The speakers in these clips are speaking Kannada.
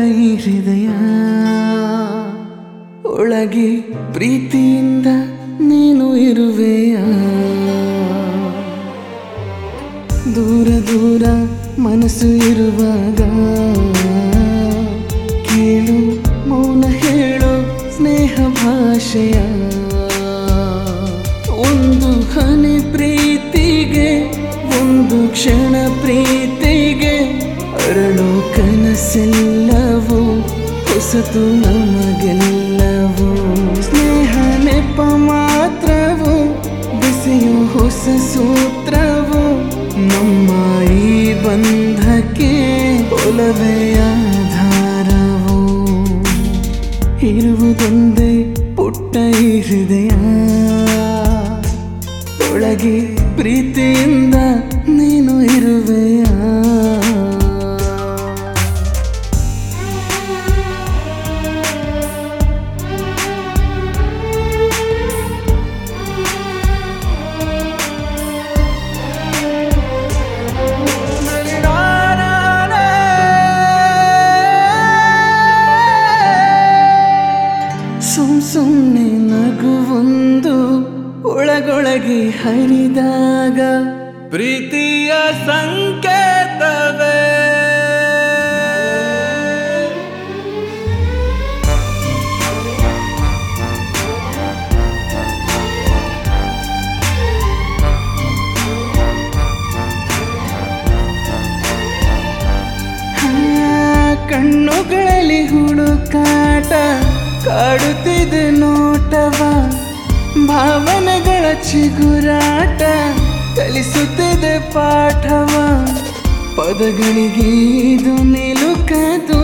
ಈ ಹೃದಯ ಒಳಗೆ ಪ್ರೀತಿಯಿಂದ ನೀನು ಇರುವೆಯ ದೂರ ದೂರ ಮನಸ್ಸು ಇರುವಾಗ ಕೇಳು ಮೌನ ಹೇಳು ಸ್ನೇಹ ಭಾಷೆಯ ಒಂದು ಹನಿ ಪ್ರೀತಿಗೆ ಒಂದು ಕ್ಷಣ ಪ್ರೀತಿಗೆ ಅರಳೋ ಕನಸೆಲ್ಲವೂ ಹೊಸತು ನಮಗೆಲ್ಲವೂ ಸ್ನೇಹ ನೆಪ ಮಾತ್ರವು ಬೆಸೆಯೋ ಹೊಸ ಸೂತ್ರವು ನಮ್ಮ ಈ ಬಂಧಕ್ಕೆ ಒಲವೆಯ ಆಧಾರವು ಇರುವುದೊಂದೇ ಪುಟ್ಟ ಈ ಹೃದಯ ಒಳಗೆ ಪ್ರೀತಿಯಿಂದ ನೀನು ಇರುವೆಯ ಸುಮ್ಮನೆ ನಗುವೊಂದು ಒಳಗೊಳಗೆ ಹರಿದಾಗ ಪ್ರೀತಿಯ ಸಂಕೇತವೇ ಕಣ್ಣುಗಳಲ್ಲಿ ಹುಡುಕಾಟ ಕಾಡುತ್ತಿದೆ ನೋಟವ ಭಾವನೆಗಳ ಚಿಗುರಾಟ ಕಲಿಸುತ್ತಿದೆ ಪಾಠವ ಪದಗಳಿಗೆ ಇದು ನಿಲುಕದು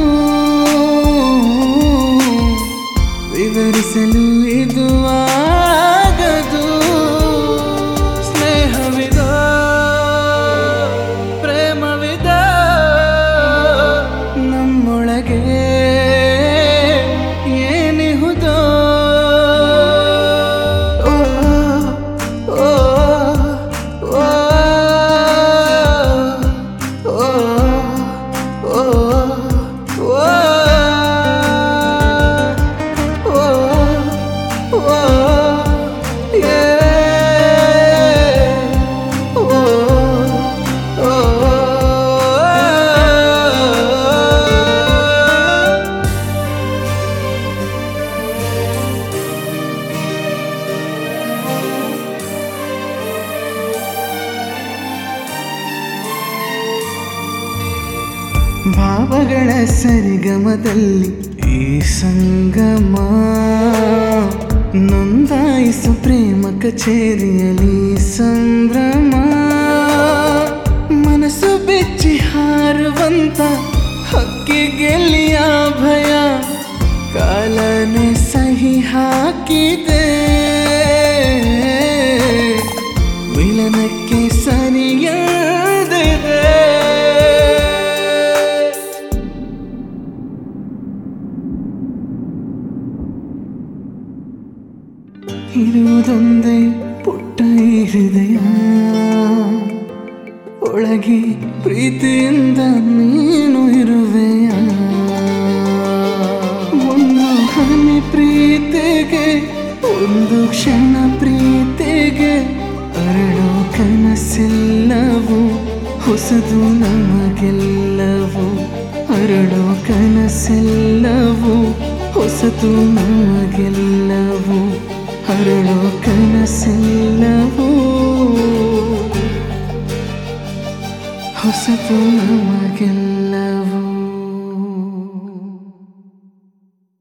ವಿವರಿಸಲು ಇದು ಆಗದು ಸ್ನೇಹವಿದ ಪ್ರೇಮವಿದ ನಮ್ಮೊಳಗೆ ಭಾವಗಳ ಸರಿಗಮದಲ್ಲಿ ಈ ಸಂಗಮ ನೊಂದಾಯಿಸು ಪ್ರೇಮ ಕಚೇರಿಯಲ್ಲಿ ಸಂಭ್ರಮ ಮನಸ್ಸು ಬೆಚ್ಚಿ ಹಾರುವಂತ ಹಕ್ಕಿಗೆಲ್ಲಿಯ ಭಯ ಕಾಲನೆ ಸಹಿ ಹಾಕಿದೆ ವಿಲನಕ್ಕೆ ಸರಿಯಾದಿದೆ ಇರುವುದೊಂದೇ ಪುಟ್ಟ ಈ ಹೃದಯ ಒಳಗೆ ಪ್ರೀತಿಯಿಂದ ನೀನು ಇರುವೆಯ ಒಂದು ಹನಿ ಪ್ರೀತಿಗೆ ಒಂದು ಕ್ಷಣ ಪ್ರೀತಿಗೆ ಅರಳೋ ಕನಸೆಲ್ಲವೂ ಹೊಸದು ನಮಗೆಲ್ಲವೂ ಅರಳೋ ಕನಸೆಲ್ಲವೂ ಹೊಸತು ನಮಗೆಲ್ಲವೂ ಅರಳೋ ಕನಸೆಲ್ಲವೂ ಹೊಸತು ನಮಗೆಲ್ಲವೂ